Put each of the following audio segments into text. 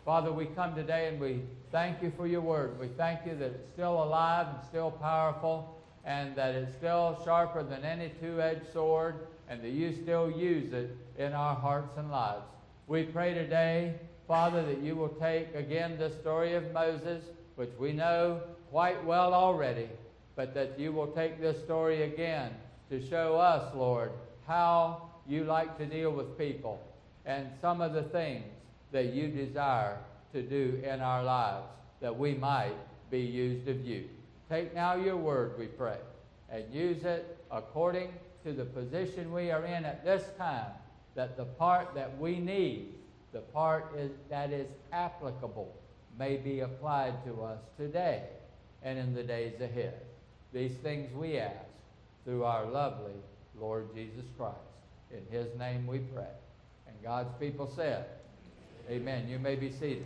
Father, we come today and we thank you for your word. We thank you that it's still alive and still powerful, and that it's still sharper than any two-edged sword, and that you still use it in our hearts and lives. We pray today, Father, that you will take again the story of Moses, which we know quite well already, but that you will take this story again to show us, Lord, how you like to deal with people and some of the things that you desire to do in our lives, that we might be used of you. Take now your word, we pray, and use it according to the position we are in at this time, that the part that we need, the part that is applicable, may be applied to us today and in the days ahead. These things we ask through our lovely Lord Jesus Christ. In his name we pray. And God's people said, amen. You may be seated.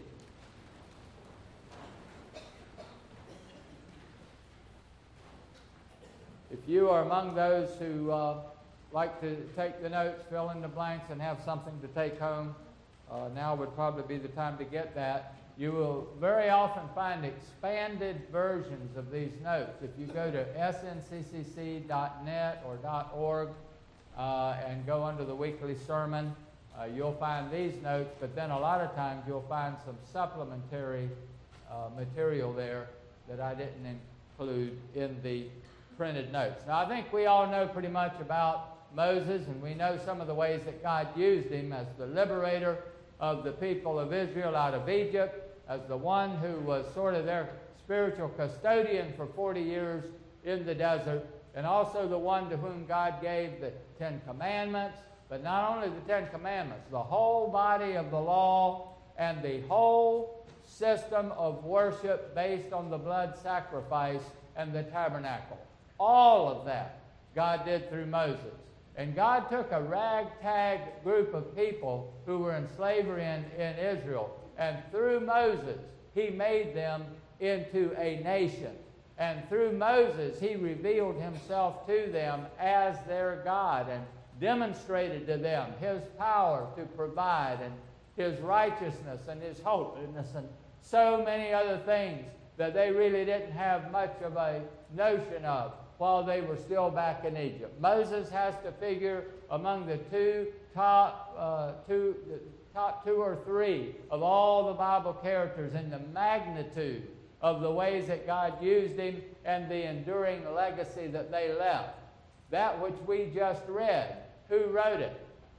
If you are among those who like to take the notes, fill in the blanks, and have something to take home, now would probably be the time to get that. You will very often find expanded versions of these notes. If you go to sncccc.net or .org and go under the weekly sermon, you'll find these notes, but then a lot of times you'll find some supplementary material there that I didn't include in the printed notes. Now, I think we all know pretty much about Moses, and we know some of the ways that God used him as the liberator of the people of Israel out of Egypt, as the one who was sort of their spiritual custodian for 40 years in the desert, and also the one to whom God gave the Ten Commandments, but not only the Ten Commandments, the whole body of the law and the whole system of worship based on the blood sacrifice and the tabernacle. All of that God did through Moses. And God took a ragtag group of people who were in slavery in Israel, and through Moses, he made them into a nation. And through Moses, he revealed himself to them as their God and demonstrated to them his power to provide and his righteousness and his holiness and so many other things that they really didn't have much of a notion of while they were still back in Egypt. Moses has to figure among the top two or three of all the Bible characters in the magnitude of the ways that God used him and the enduring legacy that they left. That which we just read, who wrote it?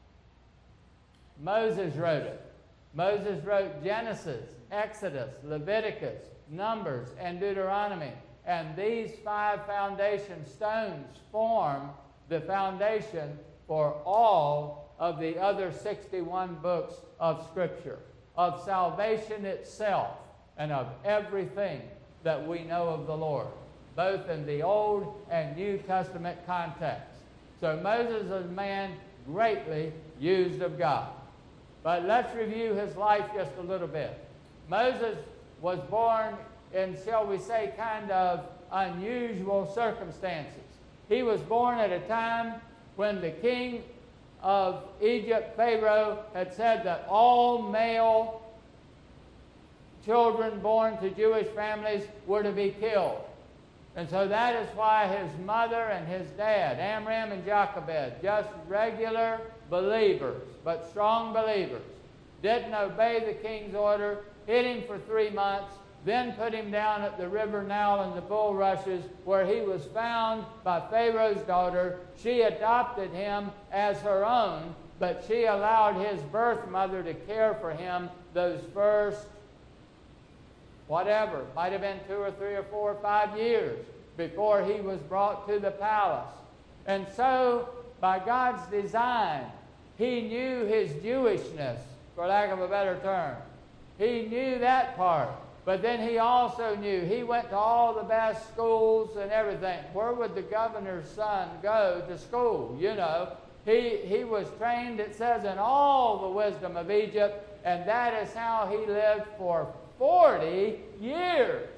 Moses wrote it. Moses wrote Genesis, Exodus, Leviticus, Numbers, and Deuteronomy. And these 5 foundation stones form the foundation for all of the other 61 books of Scripture, of salvation itself, and of everything that we know of the Lord, both in the Old and New Testament context. So Moses was a man greatly used of God. But let's review his life just a little bit. Moses was born in, shall we say, kind of unusual circumstances. He was born at a time when the king of Egypt, Pharaoh, had said that all male children born to Jewish families were to be killed. And so that is why his mother and his dad, Amram and Jochebed, just regular believers, but strong believers, didn't obey the king's order, hid him for 3 months, then put him down at the river Nile in the bulrushes, where he was found by Pharaoh's daughter. She adopted him as her own, but she allowed his birth mother to care for him those first, whatever, might have been 2 or 3 or 4 or 5 years before he was brought to the palace. And so, by God's design, he knew his Jewishness, for lack of a better term. He knew that part. But then he also knew, he went to all the best schools and everything. Where would the governor's son go to school? You know, he was trained, it says, in all the wisdom of Egypt, and that is how he lived for 40 years.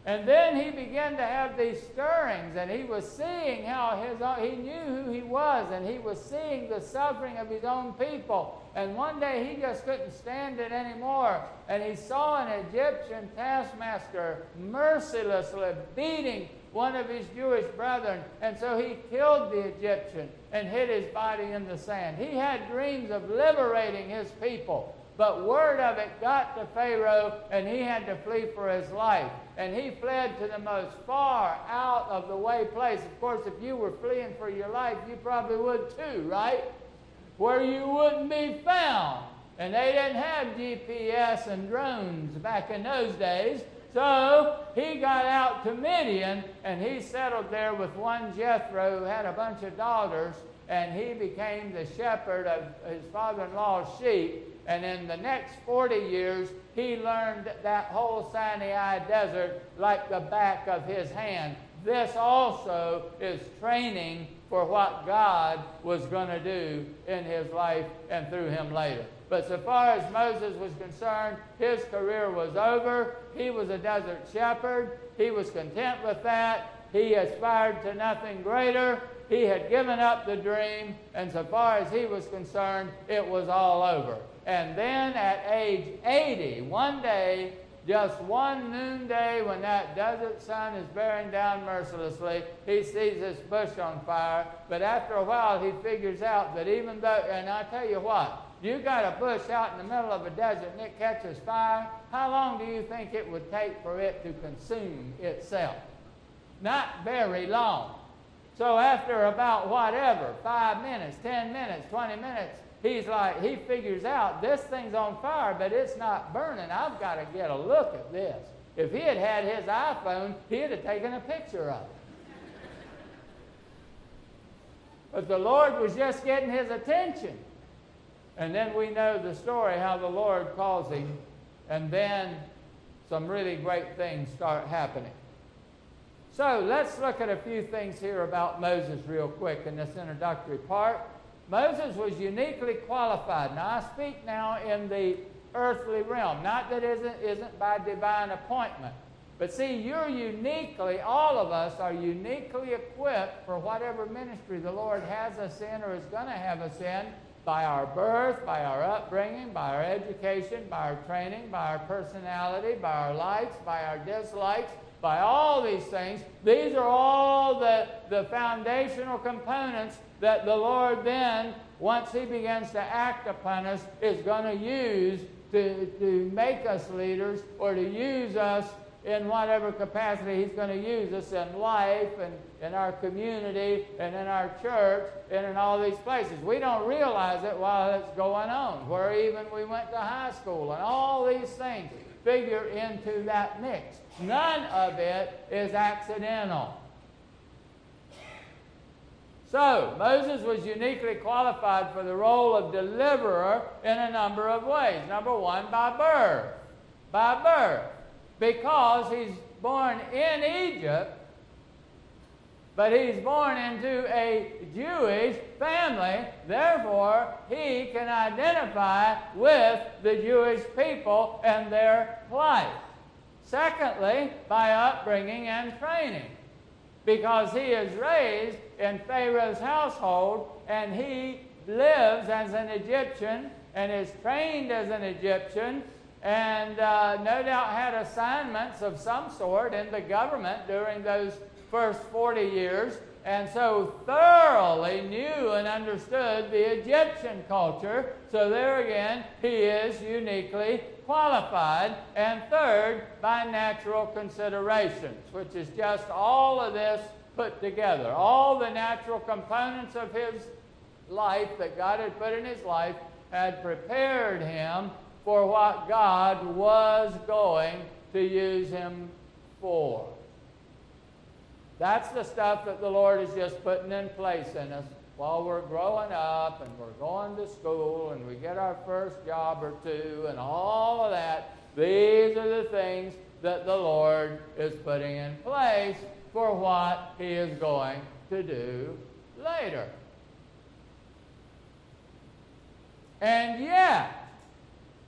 And then he began to have these stirrings, and he was seeing how he knew who he was, and he was seeing the suffering of his own people. And one day he just couldn't stand it anymore, and he saw an Egyptian taskmaster mercilessly beating one of his Jewish brethren, and so he killed the Egyptian and hid his body in the sand. He had dreams of liberating his people, but word of it got to Pharaoh, and he had to flee for his life. And he fled to the most far out of the way place. Of course, if you were fleeing for your life, you probably would too, right? Where you wouldn't be found. And they didn't have GPS and drones back in those days. So he got out to Midian, and he settled there with one Jethro who had a bunch of daughters, and he became the shepherd of his father-in-law's sheep. And in the next 40 years, he learned that whole Sinai desert like the back of his hand. This also is training for what God was going to do in his life and through him later. But so far as Moses was concerned, his career was over. He was a desert shepherd. He was content with that. He aspired to nothing greater. He had given up the dream, and so far as he was concerned, it was all over. And then at age 80, one day, just one noonday when that desert sun is bearing down mercilessly, he sees this bush on fire. But after a while, he figures out that even though, and I tell you what, you got a bush out in the middle of a desert and it catches fire, how long do you think it would take for it to consume itself? Not very long. So after about whatever, 5 minutes, 10 minutes, 20 minutes, he figures out this thing's on fire, but it's not burning. I've got to get a look at this. If he had had his iPhone, he'd have taken a picture of it. But the Lord was just getting his attention. And then we know the story, how the Lord calls him, and then some really great things start happening. So let's look at a few things here about Moses real quick in this introductory part. Moses was uniquely qualified. Now I speak now in the earthly realm, not that it isn't by divine appointment. But see, you're uniquely, all of us are uniquely equipped for whatever ministry the Lord has us in or is going to have us in by our birth, by our upbringing, by our education, by our training, by our personality, by our likes, by our dislikes, by all these things. These are all the foundational components that the Lord then, once he begins to act upon us, is going to use to make us leaders or to use us in whatever capacity he's going to use us in life and in our community and in our church and in all these places. We don't realize it while it's going on, where even we went to high school and all these things figure into that mix. None of it is accidental. So, Moses was uniquely qualified for the role of deliverer in a number of ways. Number one, by birth. By birth. Because he's born in Egypt, but he's born into a Jewish family, therefore he can identify with the Jewish people and their life. Secondly, by upbringing and training, because he is raised in Pharaoh's household and he lives as an Egyptian and is trained as an Egyptian and no doubt had assignments of some sort in the government during those first 40 years, and so thoroughly knew and understood the Egyptian culture. So there again, he is uniquely qualified. And third, by natural considerations, which is just all of this put together. All the natural components of his life that God had put in his life had prepared him for what God was going to use him for. That's the stuff that the Lord is just putting in place in us while we're growing up and we're going to school and we get our first job or two and all of that. These are the things that the Lord is putting in place for what he is going to do later. And yet,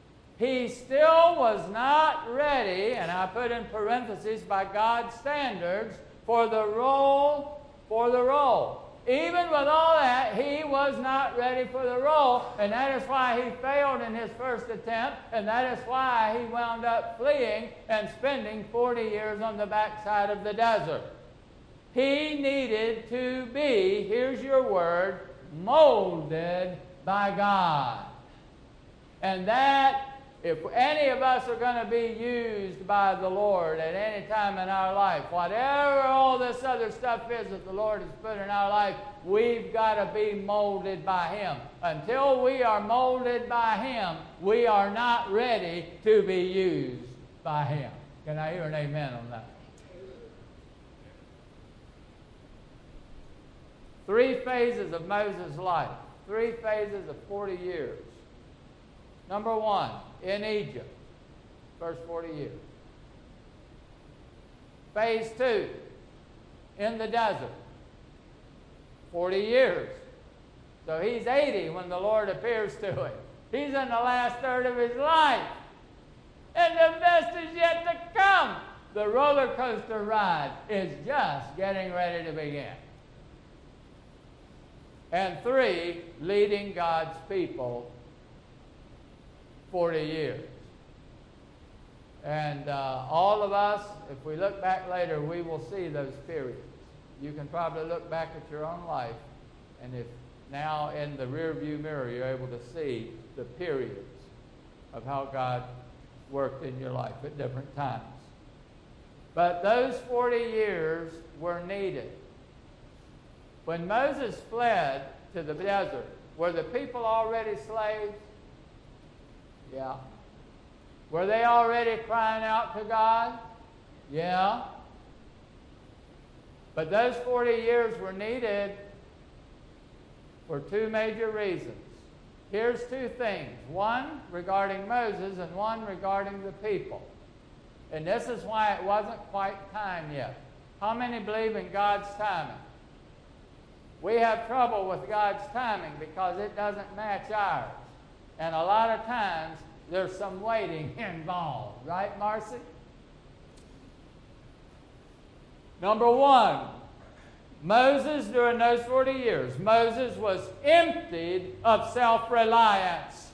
he still was not ready, and I put in parentheses, by God's standards, for the role. Even with all that, he was not ready for the role, and that is why he failed in his first attempt, and that is why he wound up fleeing and spending 40 years on the backside of the desert. He needed to be, here's your word, molded by God. And that, if any of us are going to be used by the Lord at any time in our life, whatever all this other stuff is that the Lord has put in our life, we've got to be molded by Him. Until we are molded by Him, we are not ready to be used by Him. Can I hear an amen on that? 3 phases of Moses' life. 3 phases of 40 years. Number 1, in Egypt, first 40 years. Phase 2, in the desert, 40 years. So he's 80 when the Lord appears to him. He's in the last third of his life. And the best is yet to come. The roller coaster ride is just getting ready to begin. And 3, leading God's people 40 years. And all of us, if we look back later, we will see those periods. You can probably look back at your own life, and if now in the rearview mirror you're able to see the periods of how God worked in your life at different times. But those 40 years were needed. When Moses fled to the desert, were the people already slaves? Yeah. Were they already crying out to God? Yeah. But those 40 years were needed for 2 major reasons. Here's 2 things. One regarding Moses and one regarding the people. And this is why it wasn't quite time yet. How many believe in God's timing? We have trouble with God's timing because it doesn't match ours. And a lot of times, there's some waiting involved. Right, Marcy? Number 1, Moses, during those 40 years, Moses was emptied of self-reliance.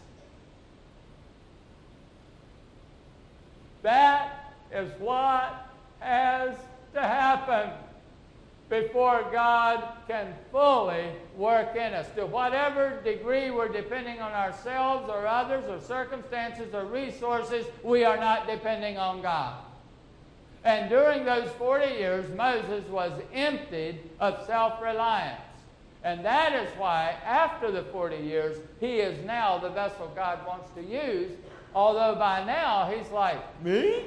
That is what has to happen before God can fully work in us. To whatever degree we're depending on ourselves or others or circumstances or resources, we are not depending on God. And during those 40 years, Moses was emptied of self-reliance. And that is why, after the 40 years, he is now the vessel God wants to use, although by now he's like, me?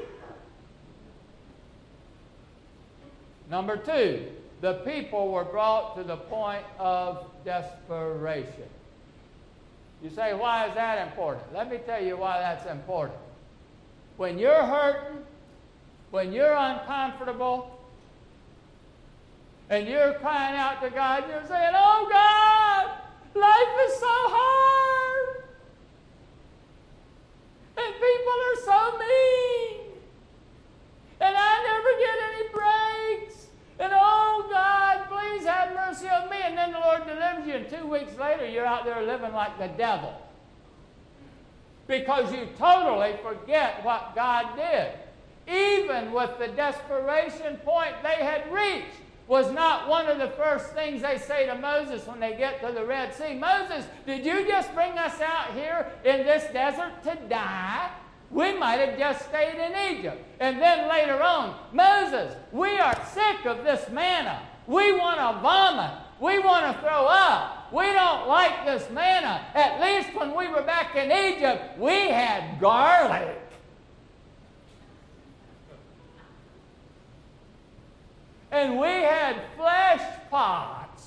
Number 2, the people were brought to the point of desperation. You say, why is that important? Let me tell you why that's important. When you're hurting, when you're uncomfortable, and you're crying out to God, you're saying, oh God, life is so hard. And people are so mean. And I never get any breaks. And oh God, please have mercy on me. And then the Lord delivers you, and 2 weeks later you're out there living like the devil. Because you totally forget what God did. Even with the desperation point they had reached, was not one of the first things they say to Moses when they get to the Red Sea. Moses, did you just bring us out here in this desert to die? We might have just stayed in Egypt. And then later on, Moses, we are sick of this manna. We want to vomit. We want to throw up. We don't like this manna. At least when we were back in Egypt, we had garlic. And we had flesh pots.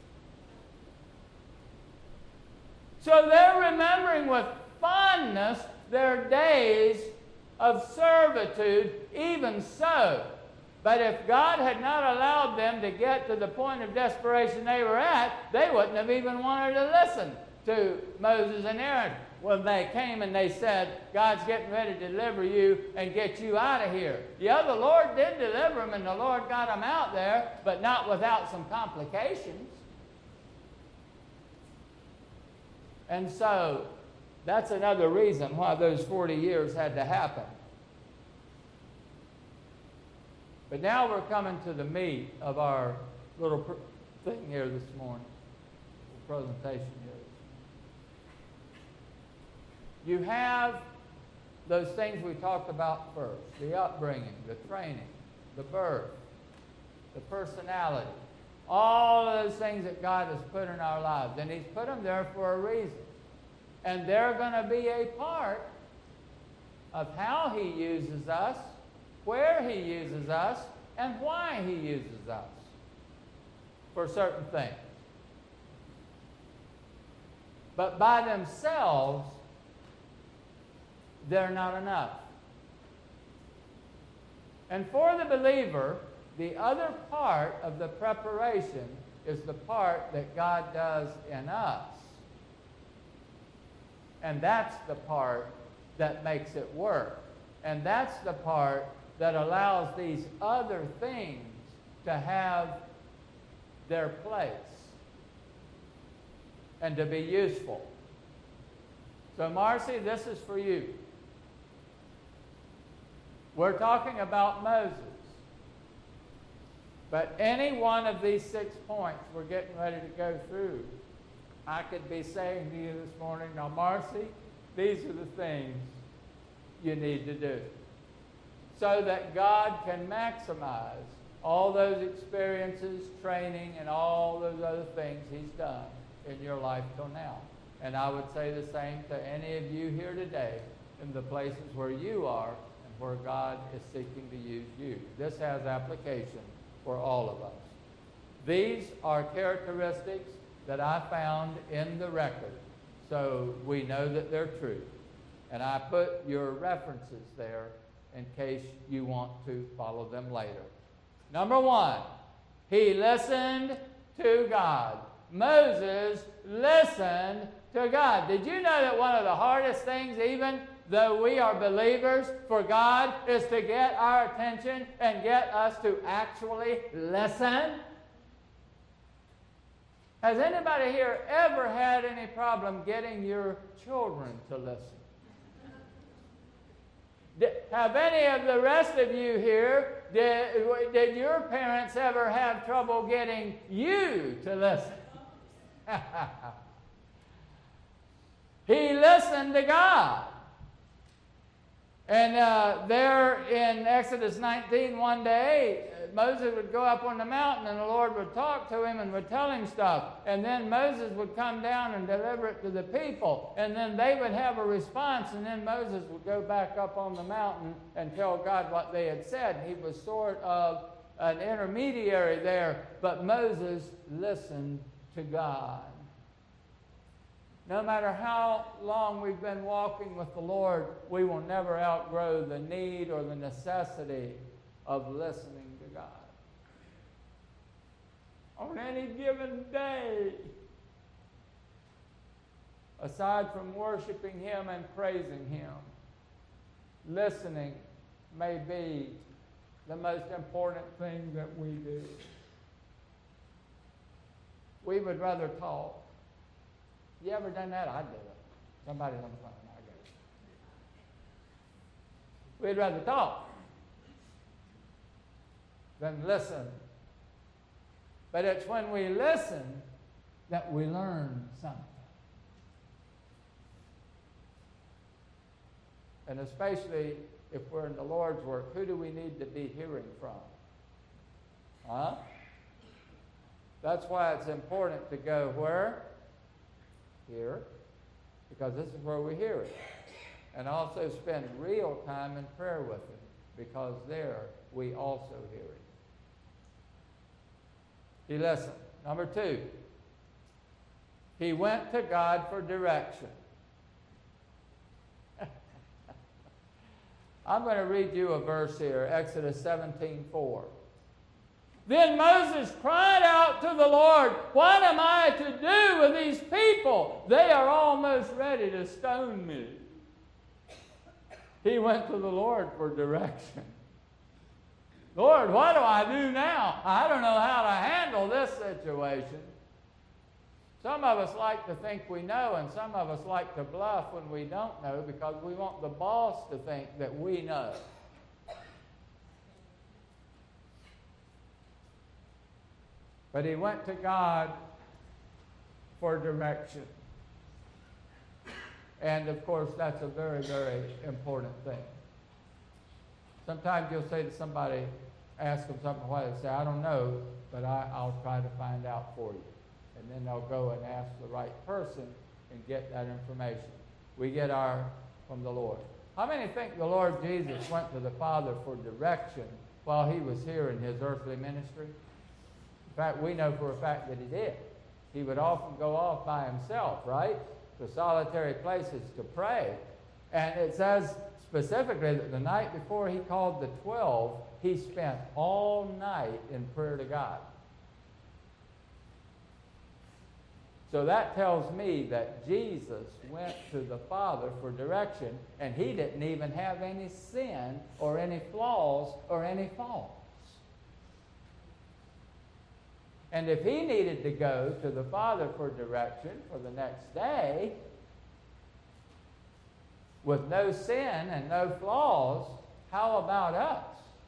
So they're remembering with fondness their days of servitude, even so. But if God had not allowed them to get to the point of desperation they were at, they wouldn't have even wanted to listen to Moses and Aaron. when they came and they said, God's getting ready to deliver you and get you out of here. Yeah, the Lord did deliver them, and the Lord got them out there, but not without some complications. And so, that's another reason why those 40 years had to happen. But now we're coming to the meat of our little thing here this morning, presentation here. You have those things we talked about first: the upbringing, the training, the birth, the personality, all of those things that God has put in our lives. And He's put them there for a reason. And they're going to be a part of how He uses us, where He uses us, and why He uses us for certain things. But by themselves, they're not enough. And for the believer, the other part of the preparation is the part that God does in us. And that's the part that makes it work. And that's the part that allows these other things to have their place and to be useful. So, Marcy, this is for you. We're talking about Moses. But any one of these 6 points we're getting ready to go through, I could be saying to you this morning, now, Marcy, these are the things you need to do so that God can maximize all those experiences, training, and all those other things He's done in your life till now. And I would say the same to any of you here today in the places where you are and where God is seeking to use you. This has application for all of us. These are characteristics that I found in the record, so we know that they're true. And I put your references there in case you want to follow them later. Number 1, he listened to God. Moses listened to God. Did you know that one of the hardest things, even though we are believers, for God is to get our attention and get us to actually listen? Has anybody here ever had any problem getting your children to listen? Have any of the rest of you here, did your parents ever have trouble getting you to listen? He listened to God. And there in Exodus 19 one day, Moses would go up on the mountain and the Lord would talk to him and would tell him stuff. And then Moses would come down and deliver it to the people. And then they would have a response, and then Moses would go back up on the mountain and tell God what they had said. He was sort of an intermediary there, but Moses listened to God. No matter how long we've been walking with the Lord, we will never outgrow the need or the necessity of listening to God. On any given day, aside from worshiping Him and praising Him, listening may be the most important thing that we do. We would rather talk. You ever done that? I did it. Somebody on the phone. I get it. We'd rather talk than listen. But it's when we listen that we learn something. And especially if we're in the Lord's work, who do we need to be hearing from? Huh? That's why it's important to go where? Here, because this is where we hear it. And also spend real time in prayer with Him, because there we also hear it. He listened. Number 2, he went to God for direction. I'm going to read you a verse here, Exodus 17:4. Then Moses cried out to the Lord, "What am I to do with these people? They are almost ready to stone me." He went to the Lord for direction. "Lord, what do I do now? I don't know how to handle this situation." Some of us like to think we know, and some of us like to bluff when we don't know because we want the boss to think that we know. But he went to God for direction. And of course, that's a very, very important thing. Sometimes you'll say to somebody, ask them something, why they say, "I don't know, but I'll try to find out for you." And then they'll go and ask the right person and get that information. We get our from the Lord. How many think the Lord Jesus went to the Father for direction while he was here in his earthly ministry? In fact, we know for a fact that he did. He would often go off by himself, right, to solitary places to pray. And it says specifically that the night before he called the 12, he spent all night in prayer to God. So that tells me that Jesus went to the Father for direction, and he didn't even have any sin or any flaws or any faults. And if he needed to go to the Father for direction for the next day with no sin and no flaws, how about us?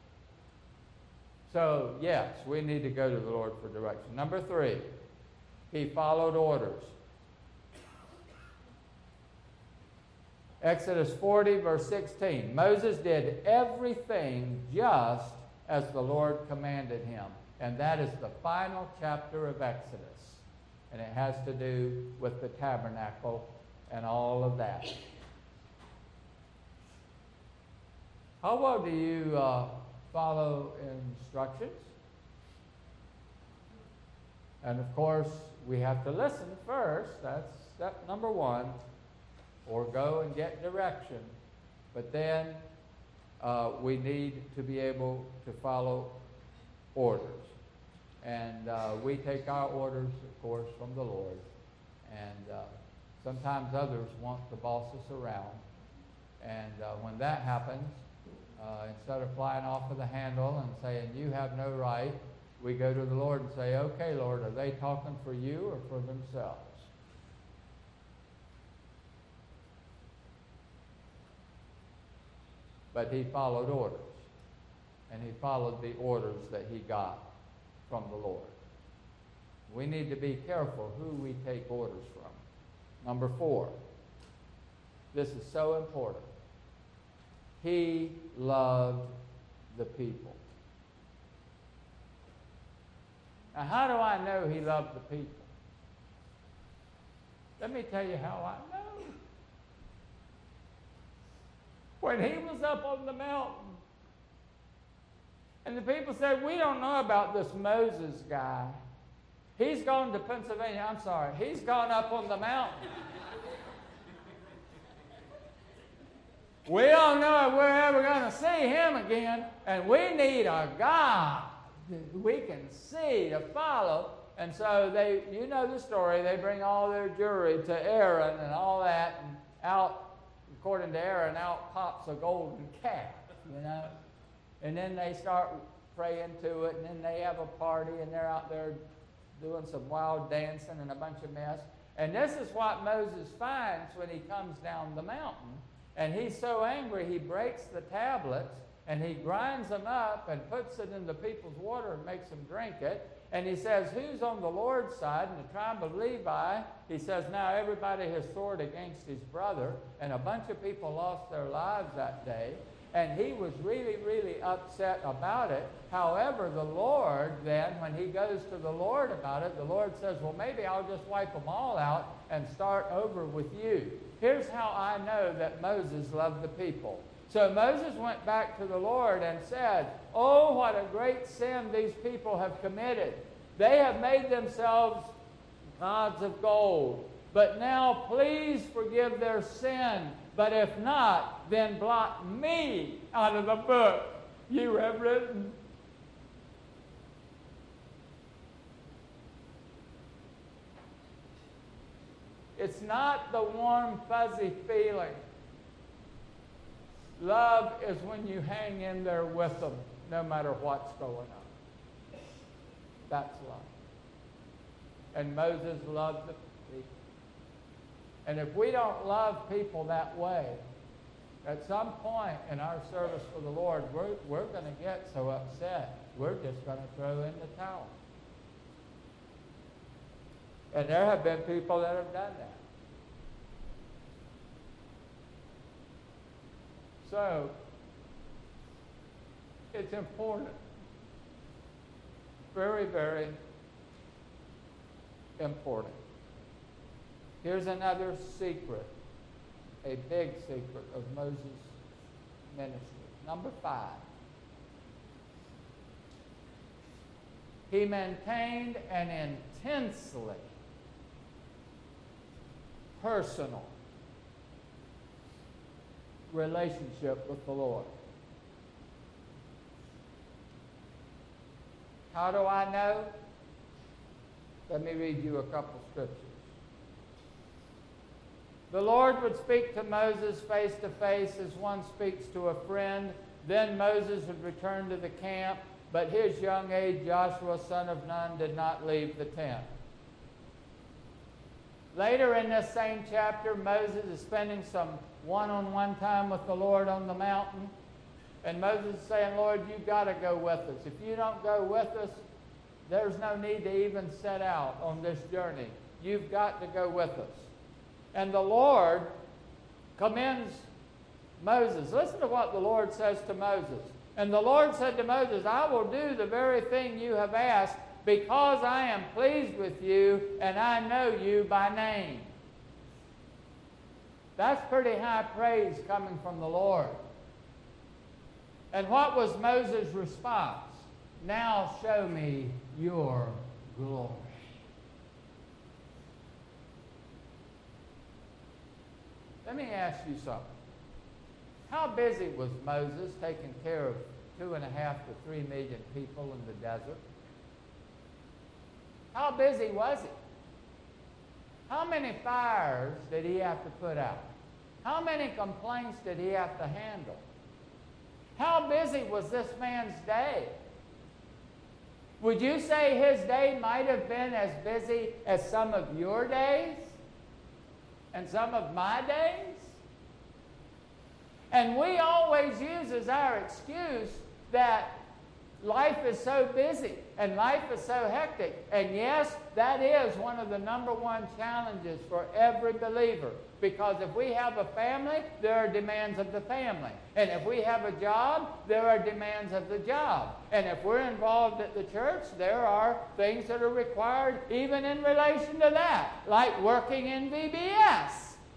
So, yes, we need to go to the Lord for direction. Number 3, he followed orders. Exodus 40, verse 16. Moses did everything just as the Lord commanded him. And that is the final chapter of Exodus. And it has to do with the tabernacle and all of that. How well do you follow instructions? And of course, we have to listen first. That's step number 1. Or go and get direction. But then we need to be able to follow orders. And we take our orders, of course, from the Lord. And sometimes others want to boss us around. And when that happens, instead of flying off of the handle and saying, "You have no right," we go to the Lord and say, "Okay, Lord, are they talking for you or for themselves?" But he followed orders. And he followed the orders that he got from the Lord. We need to be careful who we take orders from. Number 4. This is so important. He loved the people. Now, how do I know he loved the people? Let me tell you how I know. When he was up on the mountain, and the people said, "We don't know about this Moses guy. He's gone to Pennsylvania." I'm sorry, he's gone up on the mountain. We don't know if we're ever going to see him again, and we need a God that we can see to follow. And so they, you know the story, they bring all their jewelry to Aaron and all that, and out, according to Aaron, out pops a golden calf, you know. And then they start praying to it, and then they have a party, and they're out there doing some wild dancing and a bunch of mess. And this is what Moses finds when he comes down the mountain. And he's so angry, he breaks the tablets, and he grinds them up and puts it in the people's water and makes them drink it. And he says, "Who's on the Lord's side?" And the tribe of Levi, he says, "Now everybody has sworn against his brother." And a bunch of people lost their lives that day. And he was really, really upset about it. However, the Lord then, when he goes to the Lord about it, the Lord says, "Well, maybe I'll just wipe them all out and start over with you." Here's how I know that Moses loved the people. So Moses went back to the Lord and said, "Oh, what a great sin these people have committed. They have made themselves gods of gold. But now please forgive their sin. But if not, then blot me out of the book you have written." not the warm, fuzzy feeling. Love is when you hang in there with them, no matter what's going on. That's love. And Moses loved the people. And if we don't love people that way, at some point in our service for the Lord, we're going to get so upset, we're just going to throw in the towel. And there have been people that have done that. So, it's important. Very, very important. Here's another secret, a big secret of Moses' ministry. Number 5. He maintained an intensely personal relationship with the Lord. How do I know? Let me read you a couple scriptures. The Lord would speak to Moses face to face as one speaks to a friend. Then Moses would return to the camp, but his young age, Joshua, son of Nun, did not leave the tent. Later in this same chapter, Moses is spending some one-on-one time with the Lord on the mountain. And Moses is saying, Lord, you've got to go with us. If you don't go with us, there's no need to even set out on this journey. You've got to go with us. And the Lord commends Moses. Listen to what the Lord says to Moses. And the Lord said to Moses, I will do the very thing you have asked, because I am pleased with you and I know you by name. That's pretty high praise coming from the Lord. And what was Moses' response? Now show me your glory. Let me ask you something. How busy was Moses taking care of 2.5 to 3 million people in the desert? How busy was he? How many fires did he have to put out? How many complaints did he have to handle? How busy was this man's day? Would you say his day might have been as busy as some of your days? And some of my days? And we always use as our excuse that life is so busy and life is so hectic. And yes, that is one of the number one challenges for every believer. Because if we have a family, there are demands of the family. And if we have a job, there are demands of the job. And if we're involved at the church, there are things that are required even in relation to that, like working in VBS.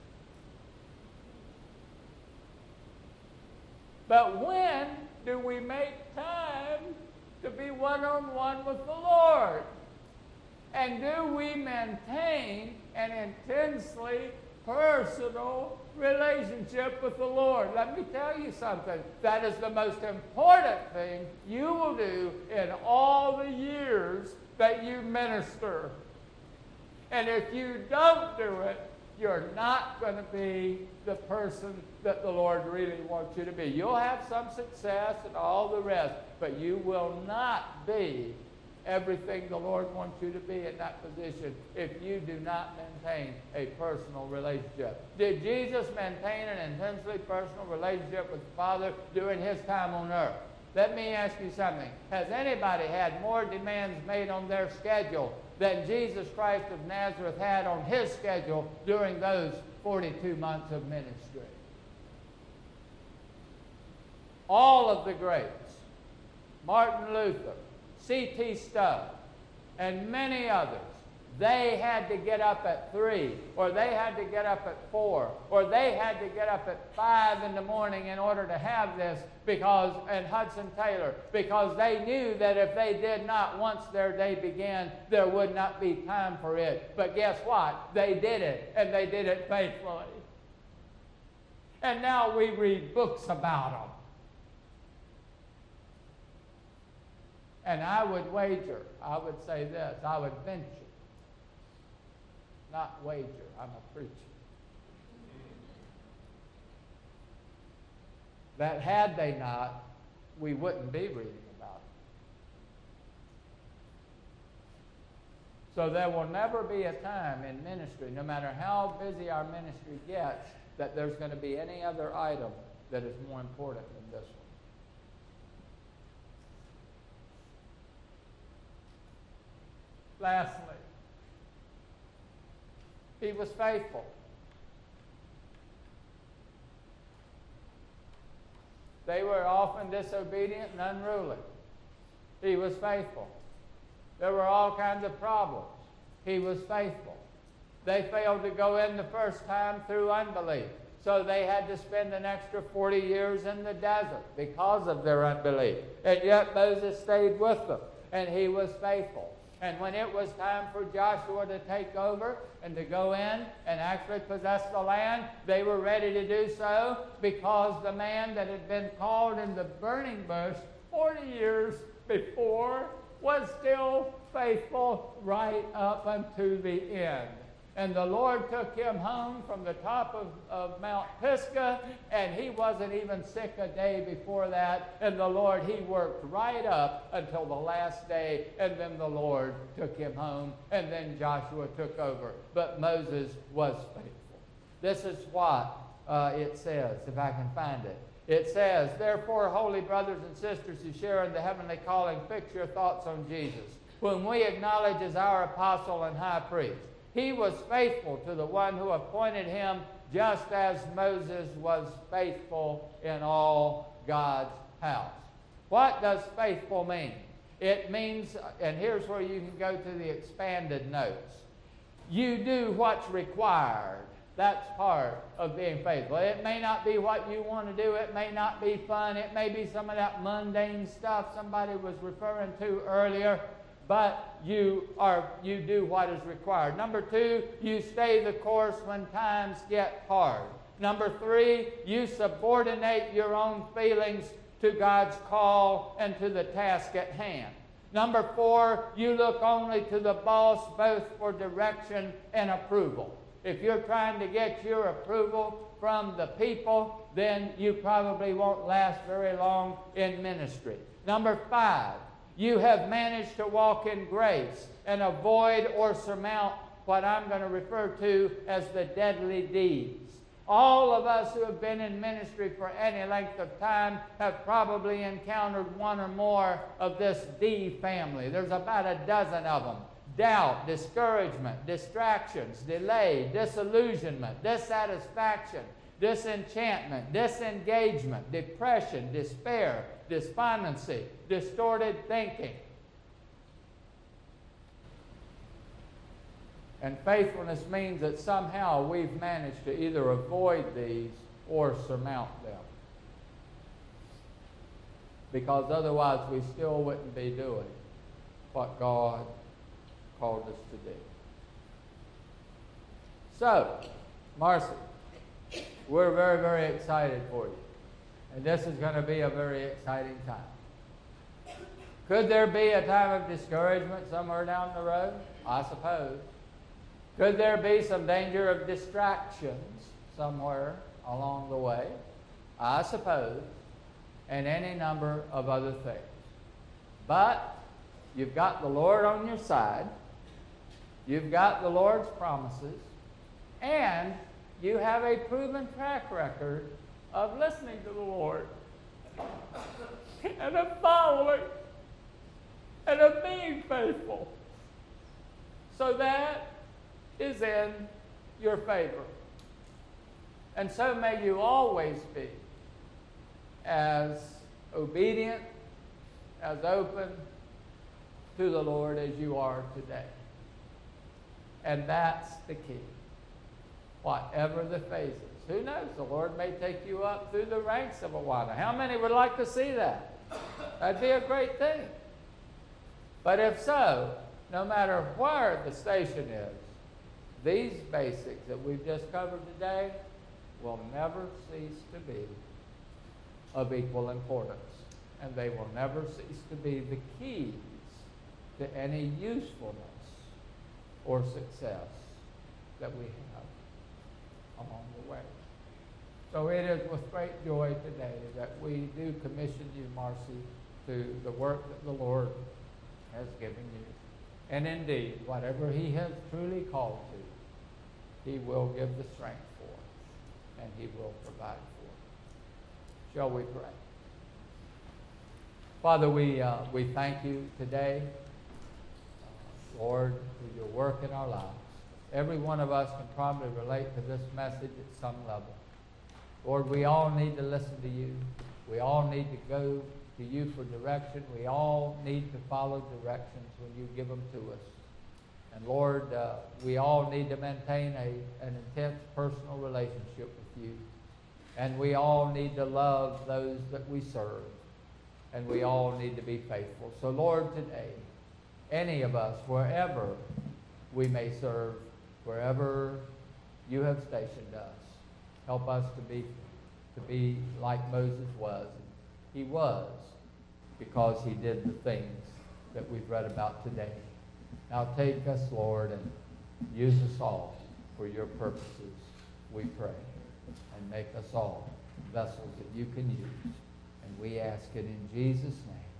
But when do we make time to be one-on-one with the Lord? And do we maintain an intensely personal relationship with the Lord? Let me tell you something. That is the most important thing you will do in all the years that you minister. And if you don't do it, you're not going to be the person that the Lord really wants you to be. You'll have some success and all the rest, but you will not be everything the Lord wants you to be in that position if you do not maintain a personal relationship. Did Jesus maintain an intensely personal relationship with the Father during his time on earth? Let me ask you something. Has anybody had more demands made on their schedule than Jesus Christ of Nazareth had on his schedule during those 42 months of ministry? All of the greats, Martin Luther, C.T. Studd, and many others, they had to get up at 3, or they had to get up at 4, or they had to get up at 5 in the morning in order to have this, because, and Hudson Taylor, because they knew that if they did not, once their day began, there would not be time for it. But guess what? They did it, and they did it faithfully. And now we read books about them. And I would wager, I would say this, I would venture not wager. I'm a preacher. That had they not, we wouldn't be reading about it. So there will never be a time in ministry, no matter how busy our ministry gets, that there's going to be any other item that is more important than this one. Lastly, he was faithful. They were often disobedient and unruly. He was faithful. There were all kinds of problems. He was faithful. They failed to go in the first time through unbelief. So they had to spend an extra 40 years in the desert because of their unbelief. And yet Moses stayed with them, and he was faithful. And when it was time for Joshua to take over and to go in and actually possess the land, they were ready to do so because the man that had been called in the burning bush 40 years before was still faithful right up unto the end. And the Lord took him home from the top of Mount Pisgah, and he wasn't even sick a day before that. And the Lord, he worked right up until the last day, and then the Lord took him home, and then Joshua took over. But Moses was faithful. This is what it says, if I can find it. It says, therefore, holy brothers and sisters who share in the heavenly calling, fix your thoughts on Jesus, whom we acknowledge as our apostle and high priest. He was faithful to the one who appointed him, just as Moses was faithful in all God's house. What does faithful mean? It means, and here's where you can go to the expanded notes. You do what's required. That's part of being faithful. It may not be what you want to do. It may not be fun. It may be some of that mundane stuff somebody was referring to earlier. But you do what is required. Number 2, you stay the course when times get hard. Number 3, you subordinate your own feelings to God's call and to the task at hand. Number 4, you look only to the boss both for direction and approval. If you're trying to get your approval from the people, then you probably won't last very long in ministry. Number 5, you have managed to walk in grace and avoid or surmount what I'm going to refer to as the deadly deeds. All of us who have been in ministry for any length of time have probably encountered one or more of this D family. There's about a dozen of them. Doubt, discouragement, distractions, delay, disillusionment, dissatisfaction, disenchantment, disengagement, depression, despair, despondency, distorted thinking. And faithfulness means that somehow we've managed to either avoid these or surmount them. Because otherwise we still wouldn't be doing what God called us to do. So, Marcy, we're very, very excited for you. And this is going to be a very exciting time. Could there be a time of discouragement somewhere down the road? I suppose. Could there be some danger of distractions somewhere along the way? I suppose. And any number of other things. But you've got the Lord on your side. You've got the Lord's promises. And you have a proven track record of listening to the Lord and of following and of being faithful. So that is in your favor. And so may you always be as obedient, as open to the Lord as you are today. And that's the key. Whatever the phases. Who knows? The Lord may take you up through the ranks of Awana. How many would like to see that? That'd be a great thing. But if so, no matter where the station is, these basics that we've just covered today will never cease to be of equal importance. And they will never cease to be the keys to any usefulness or success that we have along the way. So it is with great joy today that we do commission you, Marcy, to the work that the Lord has given you. And indeed, whatever he has truly called to, he will give the strength for, and he will provide for. Shall we pray? Father, we thank you today, Lord, for your work in our lives. Every one of us can probably relate to this message at some level. Lord, we all need to listen to you. We all need to go to you for direction. We all need to follow directions when you give them to us. And Lord, we all need to maintain an intense personal relationship with you. And we all need to love those that we serve. And we all need to be faithful. So Lord, today, any of us, wherever we may serve, wherever you have stationed us, help us to be like Moses was. He was, because he did the things that we've read about today. Now take us, Lord, and use us all for your purposes, we pray. And make us all vessels that you can use. And we ask it in Jesus' name.